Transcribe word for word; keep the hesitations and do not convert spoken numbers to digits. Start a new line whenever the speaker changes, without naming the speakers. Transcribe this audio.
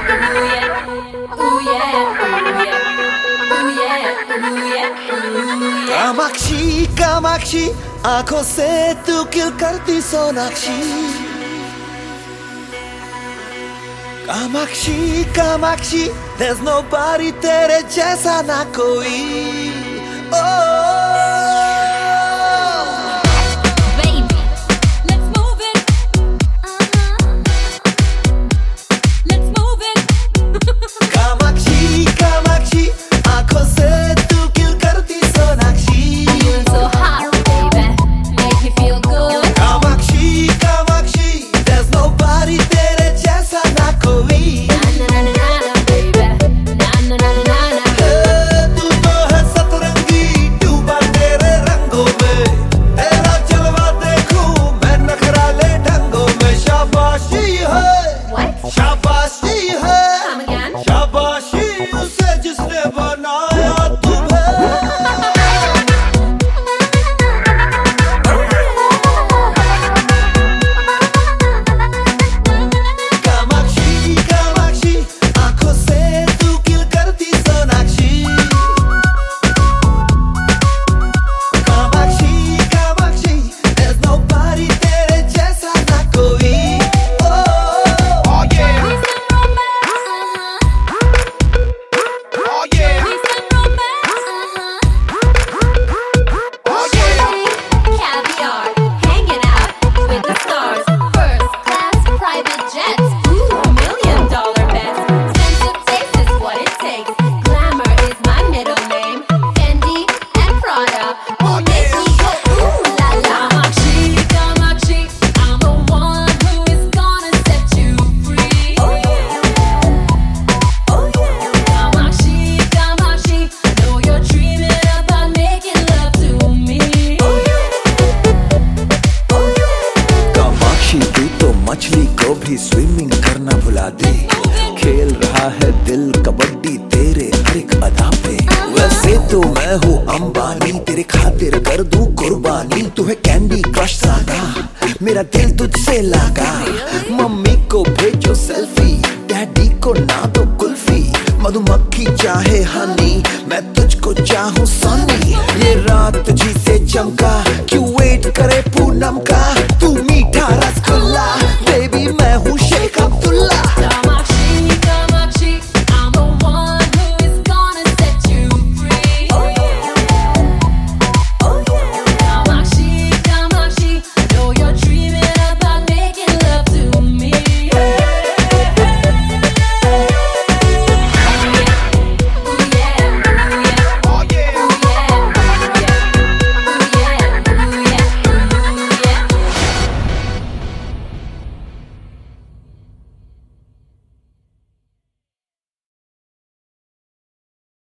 कामाक्षी कामाक्षी आंखों से तू किल करती सोनाक्षी। कामाक्षी कामाक्षी there's nobody तेरे जैसा ना कोई। oh मछली को भी स्विमिंग करना भुला दे। खेल रहा है दिल कबड्डी तेरे हर एक अदा पे। वैसे तो मैं हूँ अंबानी, तेरे खातिर कर दूं कुर्बानी। तू है कैंडी क्रश सागा, मेरा दिल तुझसे लगा। मम्मी को भेजो सेल्फी, डैडी को ना दो कुल्फी। मधुमक्खी चाहे हनी, मैं तुझको चाहूँ सनी। ये रात तुझी से चमका